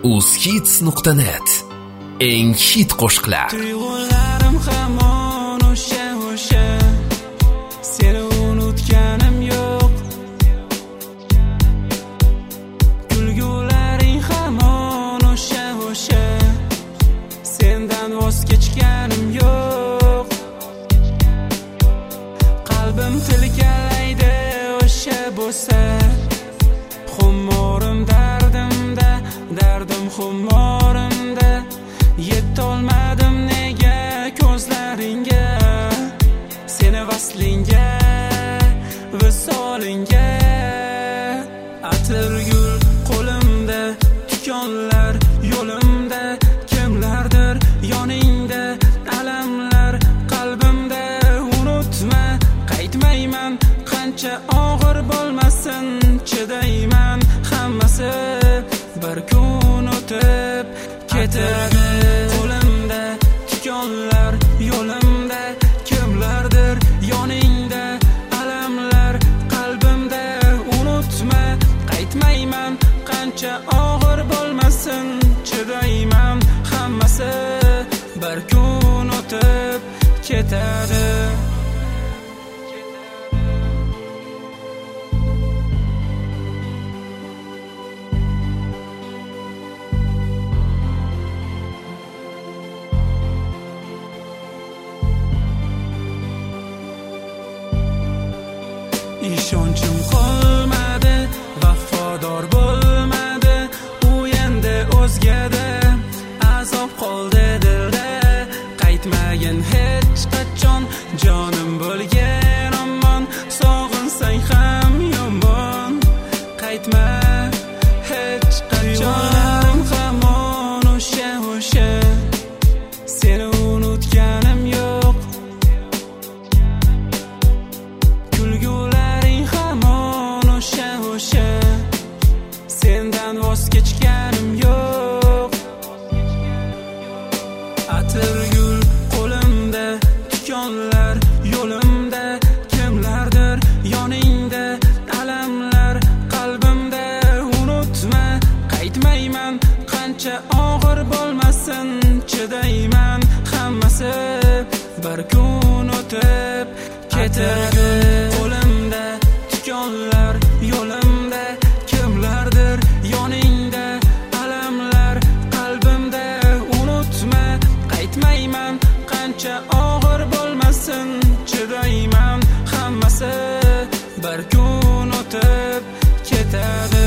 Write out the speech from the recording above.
uzhits.net eng hit qo'shiqlar. Tuyg'ularim hamon o'sha seni unutganim yo'q. Kulgularing hamon o'sha sendan voz kechganim yo'q. Qalbim tilkalaydi o'sha bo'lsa, xumorim dardim xumorimda. Yetolmadim nega ko'zlaringga, seni vaslingga, visolingga. Atirgul qo'limda, tikonlar yo'limda, kimlardir yoningda, alamlar qalbimda. Unutma, qaytmayman, qancha og'ir bo'lmasin, chidayman. Hammasi bir kun o'tib ketadi. Qo'limda tikonlar yo'limda, kimlardir yoningda, alamlar qalbimda. Unutma, qaytmayman, qancha og'ir bo'lmasin, chidayman. Hammasi bir kun o'tib ketadi. Ishonchim qolmadi, vafodor bo'lmadi, u endi o'zgada. Azob qoldi dilda, qaytmagin hech qachon. Jonim bo'lgan omon, sog'insang ham yomon. Qaytma hech qachon. Hamon o'sha seni unutganim yo'q. Kulgularing hamon o'sha sendan voz kechganim yo'q. Atirgul qo'limda, tikonlar yo'limda, kimlardir yoningda, alamlar qalbimda. Unutma, qaytmayman, qancha og'ir bo'lmasin, chidayman. Hammasi bir kun o'tib ketadi. Qo'limda tikonlar yo'limda, kimlardir yoningda, alamlar qalbimda. Unutma, qaytmayman, qancha og'ir bo'lmasin, chidayman. Hammasi bir kun o'tib ketadi.